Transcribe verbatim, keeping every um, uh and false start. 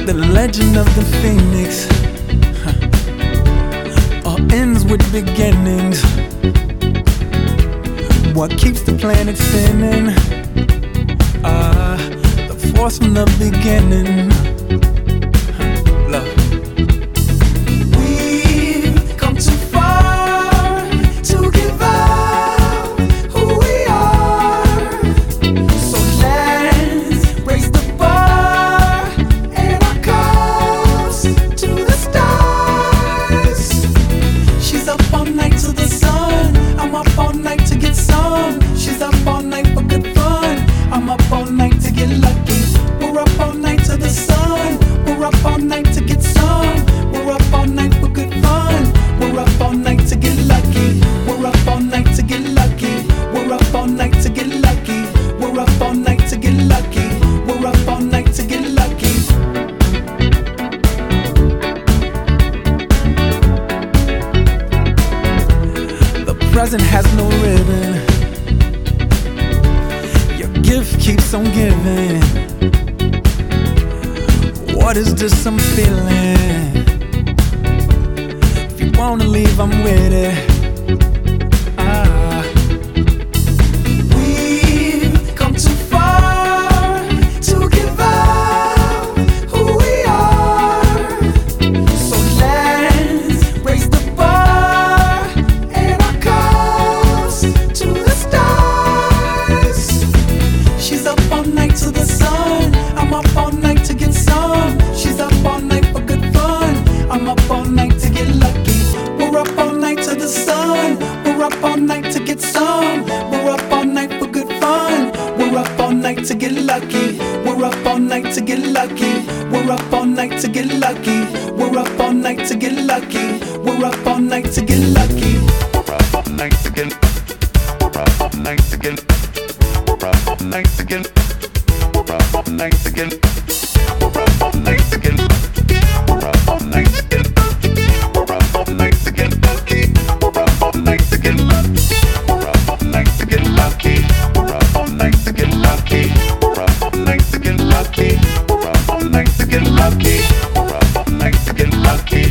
The legend of the phoenix huh. all ends with beginnings. What keeps the planet spinning? Ah, uh, the force from the beginning. Huh. Love. We've come too far to give up who we are. So let's raise the bar and our cups to the stars. She's up all night to the sun. I'm up all night to get some. She's up all night for good fun. I'm up all night to get lucky. We're up all night to the sun. We're up all night to get some. We're up all night for good fun. We're up all night to get lucky. We're up all night to get lucky. We're up all night to get lucky. We're up all night to get lucky. We're up all night to get lucky. The present has no ribbon. Your gift keeps on giving. What is this I'm feeling? If you wanna leave, I'm with it. Ah. We've come too far to give up who we are. So let's raise the bar and our cups to the stars. She's up all night to the sun. I'm up all night to get some. She's up all night for good fun. I'm up all night to get lucky. We're up all night to the sun. We're up all night to get some. We're up all night for good fun. We're up all night to get lucky. We're up all night to get lucky. We're up all night to get lucky. We're up all night to get lucky. We're up all night to get lucky. We're up all night to get. We're up all night to get. We're up all night to get. We're up all night to get. We're up all night to get. We're up all night to get. We're up all night to get lucky. We're up all night to get lucky. We're up all night to get lucky. We're up all night to get lucky. We're up all night to get lucky. We're up all night to get lucky. We're up all night to get lucky.